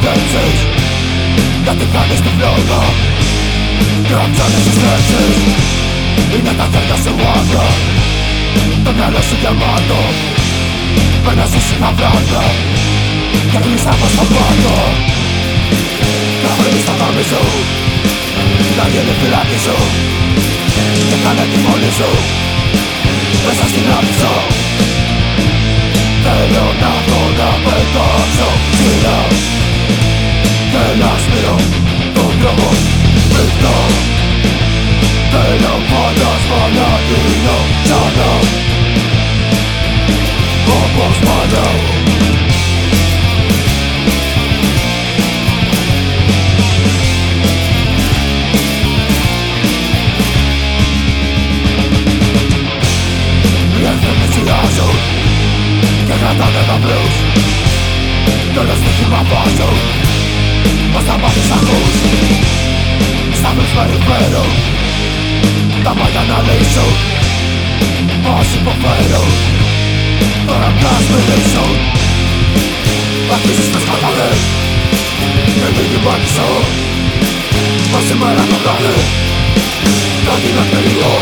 σκέψεις γιατί κάνεις την φλόγα και αυξάνεις τις σκέψεις. Είναι τα χέρια σου άδεια, το μυαλό σου γεμάτο. Παίρνεις ήσυχα βράδια και κλειστά από στο πάτο. Να βρεις το κάμι σου, να γίνει φυλάκι σου και κάνε τη μόνη σου μέσα στην άκρη σου. Θέλω να δω να πετάξω ψηλά και να σπείρω τον δρόμο φρικτά. Θέλω φαντάσμα να γίνω ξανά όπως πάντα. Οι άνθρωποι σιάζουν και κρατάνε τα blues κι όλο στοίχημα βάζουν πως θα μάθεις ακούς. Σταύρους περιφέρουν τα μάτια να λύσουν πως υποφέρουν τώρα μιας μιλήσουν. Αρχίζεις να σκοτάδες και μην κοιμάνισω πως σήμερα το βράδυ κάτι να τελειώ.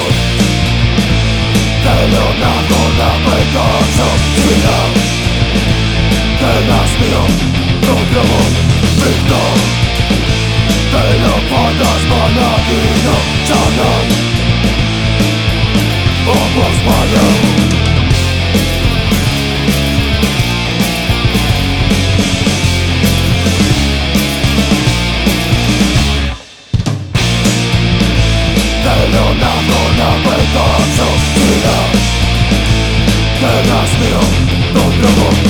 Θέλω να δω να πετάξω ψηλά και να σπείρω τον δρόμο φρικτά. Θέλω φαντάσμα να γίνω ξανά όπως πάντα. Θέλω να δω να πετάξω ψηλά και να σπείρω τον δρόμο